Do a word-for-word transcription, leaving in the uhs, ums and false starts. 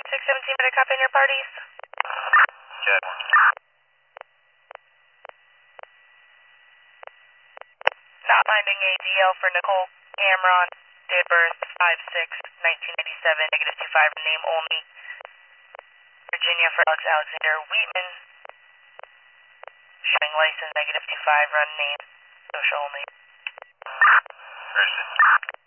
six seventeen, better copy on your parties. Jet. Not finding A D L for Nicole Cameron, date of birth five six nineteen eighty-seven, negative two five, name only. Virginia for Alex Alexander Wheatman, showing license negative two five, run name, social only. Registered.